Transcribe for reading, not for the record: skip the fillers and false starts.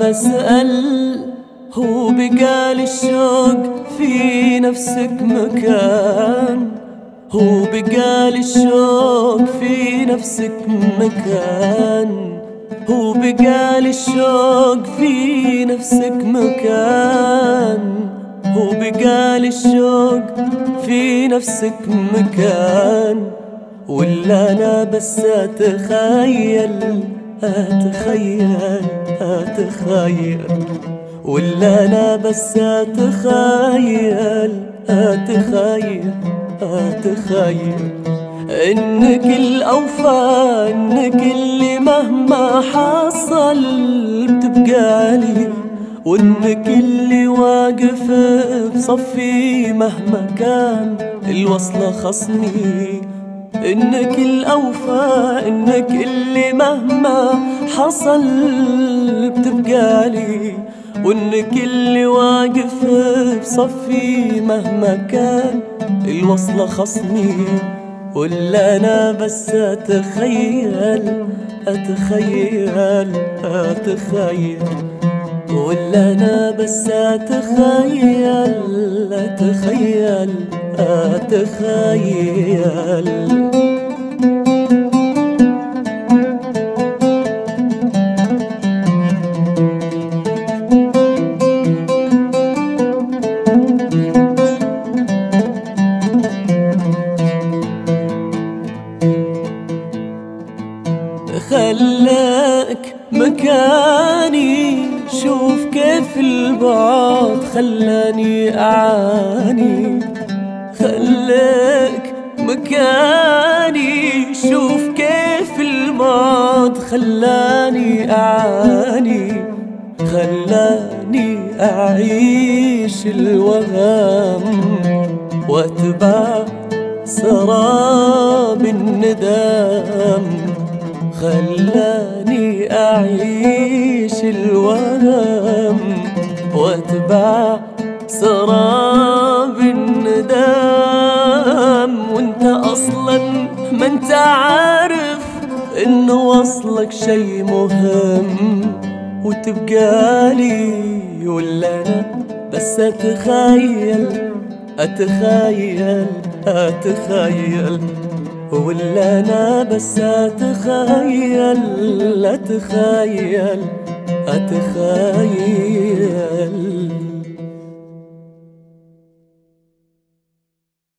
بسأل هو بقال الشوق في نفسك مكان، هو بقال الشوق في نفسك مكان، هو بقال الشوق في نفسك مكان، هو بقال الشوق في نفسك مكان. ولا أنا بس أتخيل أتخيل، ولا أنا بس أتخيل إنك الأوفى، إنك اللي مهما حصل بتبقالي، وإنك اللي واقف بصفي مهما كان الوصلة خصني. إنك الأوفى، إنك اللي مهما حصل بتبقالي، وإنك اللي واقف بصفي مهما كان الوصلة خصني. ولا أنا بس أتخيل ولا أنا بس أتخيل خلاك مكاني، شوف كيف البعد خلاني أعاني. خلاك مكاني، شوف كيف البعد خلاني أعاني، خلاني أعيش الوهم وأتبع سراب الندم، خلاني أعيش الوهم وأتبع سراب الندم. وانت أصلا ما انت عارف إنه وصلك شي مهم وتبقالي. ولا أنا بس أتخيل ولا أنا بس أتخيل